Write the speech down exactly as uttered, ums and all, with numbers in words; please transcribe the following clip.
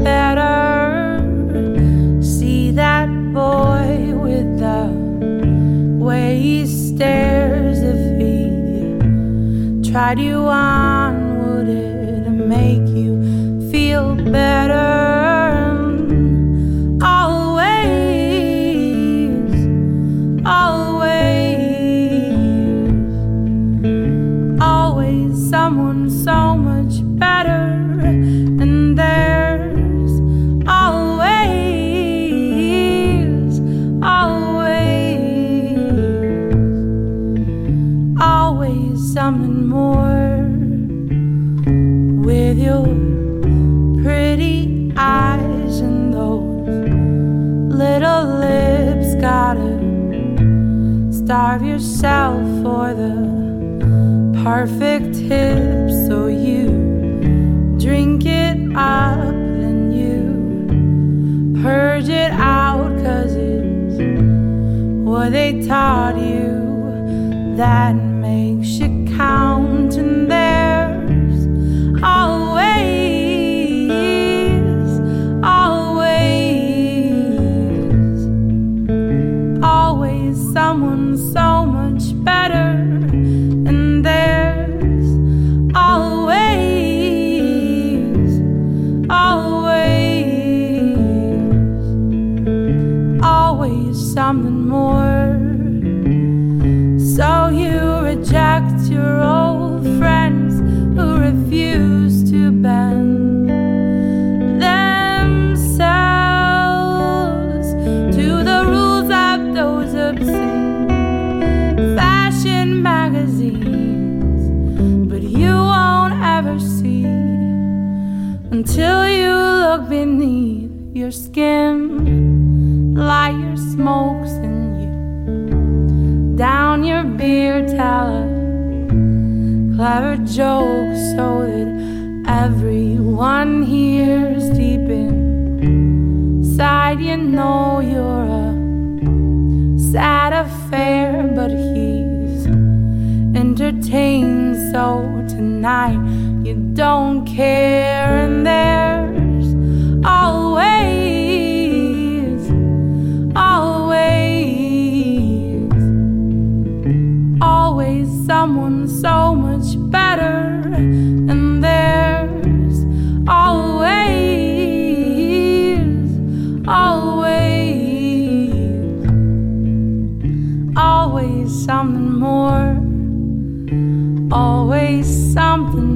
better. See that boy with the way he stares. If he tried you on, would it make you feel better? Someone so much better, and there's always, always, always something more. With your pretty eyes and those little lips, gotta starve yourself for the perfect hip, so you drink it up, then you purge it out, 'cause it's what they taught you that makes you count. And there's always, always, always someone so much better. Something more. So you reject your old friends who refuse to bend themselves to the rules of those obscene fashion magazines. But you won't ever see until you look beneath your skin. Light your smokes and you down your beer, tell a clever joke so that everyone hears. Deep inside you know you're a sad affair, but he's entertained, so tonight you don't care. And there's always, always, always someone so much better. And there's always, always, always something more. Always something